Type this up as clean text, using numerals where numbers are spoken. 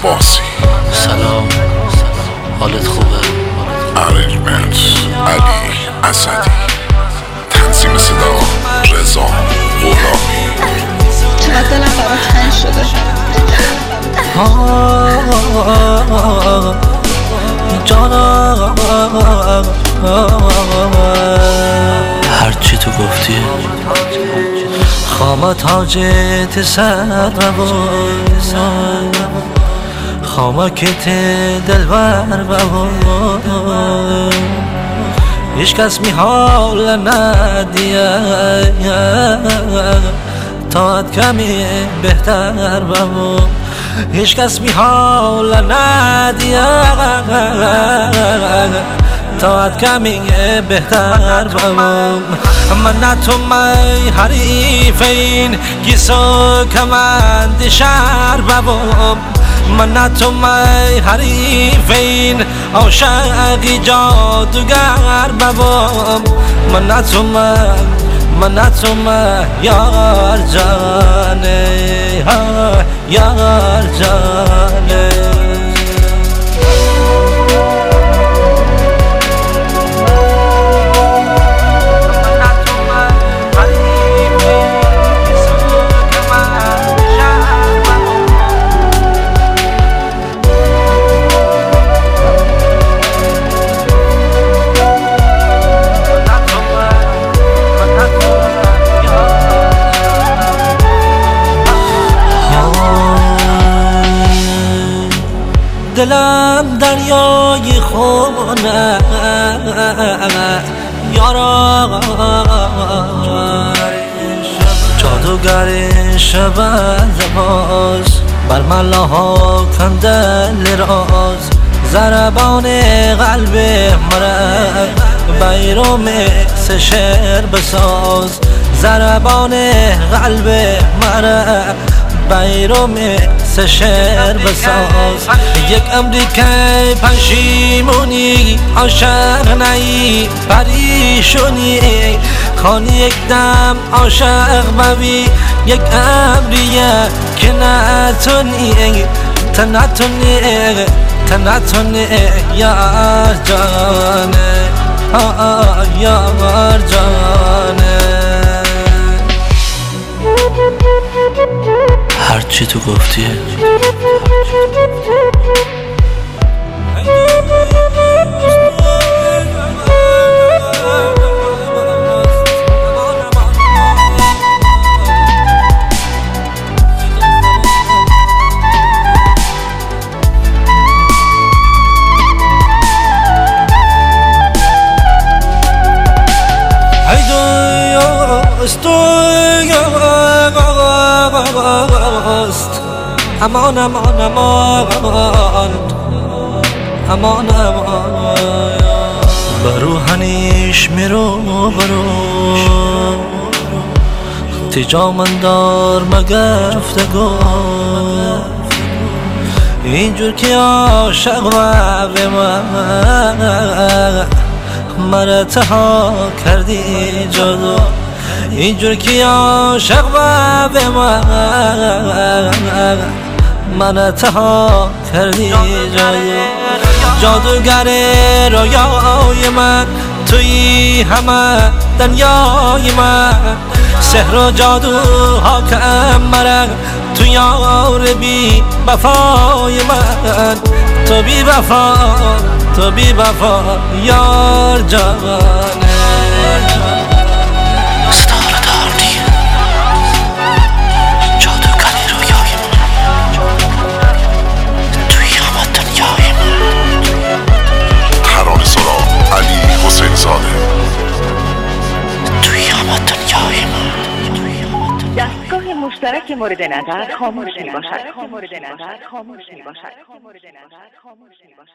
عباسی. سلام، حالت خوبه؟ ارنجمنت علی اسدی. تنظیم صدا رضا غلامی. چقدر دلم برات تنگ شده. جانا هرچی تو گفتی خامه تاجت سر بباز، خامه کت دلبر بباز. هیچ کس می حال ندیه تاعت کمی بهتر بباز. هیچ کس می حال ندیه تاعت کمی بهتر بباز. من نه تو می حریف این گیسو کمند شهر بباز. من نه تو می حریف این عاشقی جادوگر بباز. من نه تو من یار جانه یار جانه. دلم دریای خونه یارا جادوگر شب لباس بر ملاها کندل راز. ضربان قلب مرا بیروم سه شعر بساز. ضربان قلب مرا بیروم سه شعر بساز. یک امریکای پشیمونی عاشق نی پریشونی خانی یک دم عاشق بوی. یک امریه که نتونی تنتونی یار جانه یار جانه. هرچی تو گفتی امان امان امان امان امان برو هنیش میرو برو تجا من دار مگفتگو. اینجور که عاشق به من مرا تها کردی جادو. اینجور که عاشق به من تها کردی جادو. جادوگر رویای من توی همه دنیای من. سحر و جادو حاکم مرا تو یار بی وفای من. تو بی وفا تو بی وفا یار جانه. دستگاه مشترک مورد نظر خاموش می باشد.